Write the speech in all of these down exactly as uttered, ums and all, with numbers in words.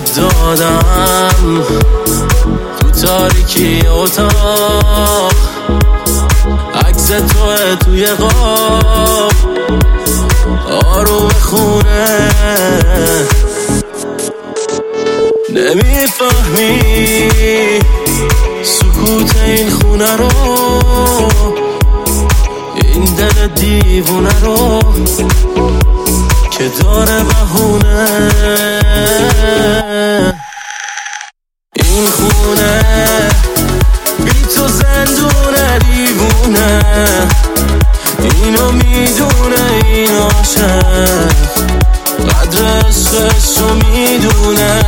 دادم تو تاریکی اتاق، عکس توه توی قاب، آروم خونه نمیفهمی سکوت این خونه رو، این دل دیوونه رو که داره بهونه. این خونه بی تو زندونه دیوونه، اینو میدونه این عاشق، قدر عشقشو میدونه.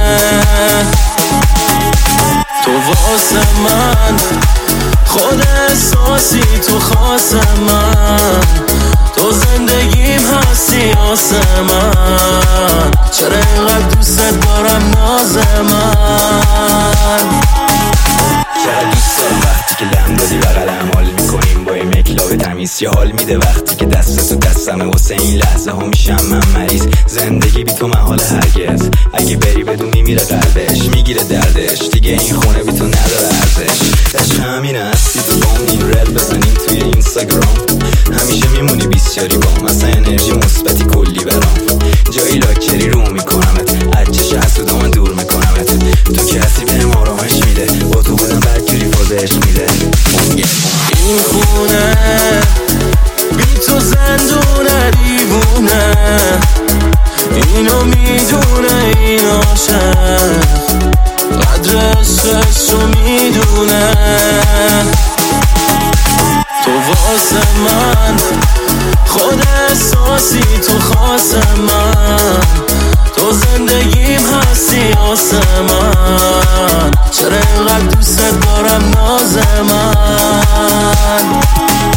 تو واسه من خود احساسی، تو خاص من، تو زندگیم هستی آسه من، چرا اینقدر دوست دارم ناز من. چرا دوست دارم وقتی که لم دادی بغلم، حال میکنیم با این مکلاب تمیز، یه حال میده وقتی که دست تو دستمه، واسه این لحظه ها میشم من مریض. زندگی بی تو محال هرگز، اگه بری بدون میمیره قلبش، میگیره دردش، دیگه این خونه بی تو نداره ارزش. عشق همین هستی تو بام، این رل بزنیم توی اینستاگرام، همیشه میمونی بیسیاری بام، اصلا انرژی مثبتی کلی برام، جایی لاکچری رو میکنمت، از چش حسودا من دور میکنمت، تو کسی بهم آرامش میده، با تو بودم برگیری فاز عشق میده. این خونه بی تو زندونه دیوونه، اینو میدونه این عاشق، قدر عشقشو میدونه. تو واسه من خود احساسی، تو خاص من، تو زندگیم هستی آسه من، چرا اینقدر دوست دارم ناز من.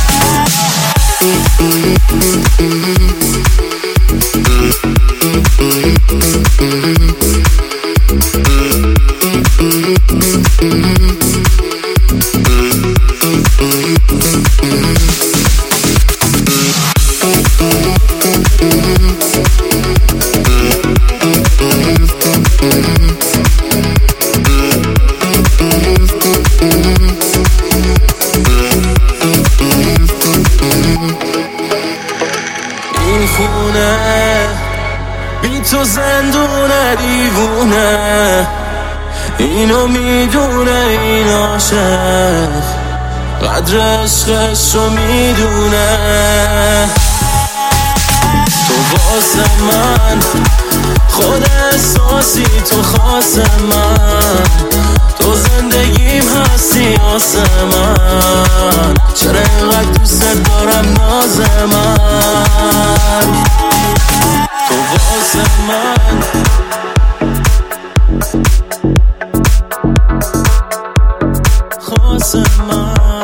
این خونه بی تو زندونه دیوونه، اینو میدونه این عاشق، قدر عشقشو میدونه. تو واسه من خود احساسی، تو خاص من، تو زندگیم هستی آسه من، چرا اینقدر دوست دارم ناز من. تو واسه من خاص من.